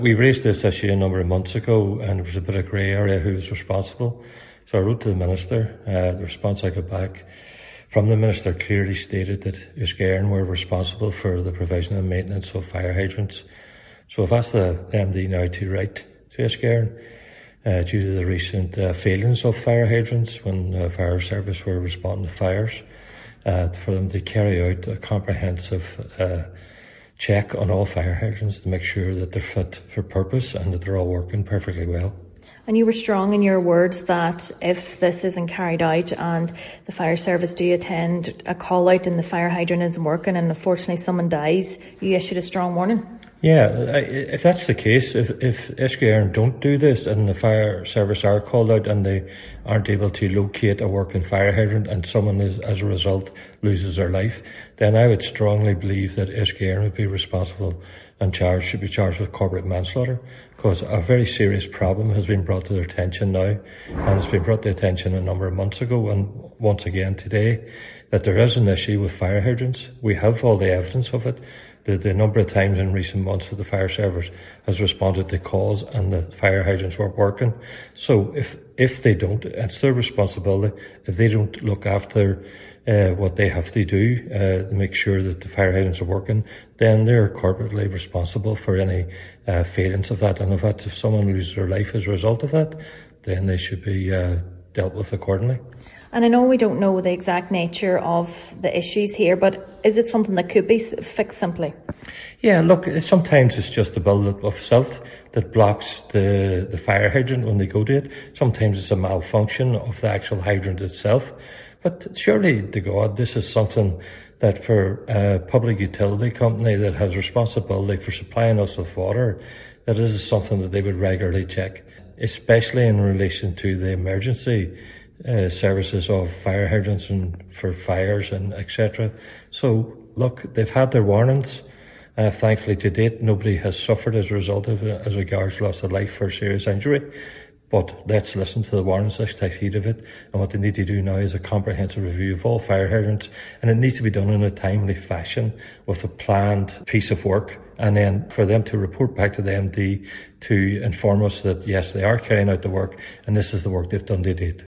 We raised this issue a number of months ago and there was a bit of grey area who was responsible. So I wrote to the Minister. The response I got back from the Minister clearly stated that Uiscéireann were responsible for the provision and maintenance of fire hydrants. So I've asked the MD now to write to Uiscéireann due to the recent failings of fire hydrants when the fire service were responding to fires, for them to carry out a comprehensive check on all fire hydrants to make sure that they're fit for purpose and that they're all working perfectly well. And you were strong in your words that if this isn't carried out and the fire service do attend a call out and the fire hydrant isn't working and unfortunately someone dies, you issued a strong warning. Yeah, if that's the case, if Uiscéireann don't do this and the fire service are called out and they aren't able to locate a working fire hydrant and someone as a result loses their life, then I would strongly believe that Uiscéireann would be responsible and should be charged with corporate manslaughter, because a very serious problem has been brought to their attention now, and it's been brought to attention a number of months ago and once again today, that there is an issue with fire hydrants. We have all the evidence of it. The number of times in recent months that the fire service has responded to calls and the fire hydrants weren't working. So if they don't, it's their responsibility. If they don't look after what they have to do to make sure that the fire hydrants are working, then they're corporately responsible for any failings of that. And if someone loses their life as a result of that, then they should be dealt with accordingly. And I know we don't know the exact nature of the issues here, but is it something that could be fixed simply? Yeah, look, sometimes it's just the build-up of silt that blocks the fire hydrant when they go to it. Sometimes it's a malfunction of the actual hydrant itself. But surely, to God, this is something that for a public utility company that has responsibility for supplying us with water, that is something that they would regularly check, especially in relation to the emergency services of fire hydrants and for fires and etc. So look, they've had their warnings. Thankfully to date nobody has suffered as a result of it as regards loss of life or serious injury. But let's listen to the warnings, let's take heed of it. And what they need to do now is a comprehensive review of all fire hydrants. And it needs to be done in a timely fashion with a planned piece of work. And then for them to report back to the MD to inform us that yes, they are carrying out the work and this is the work they've done to date.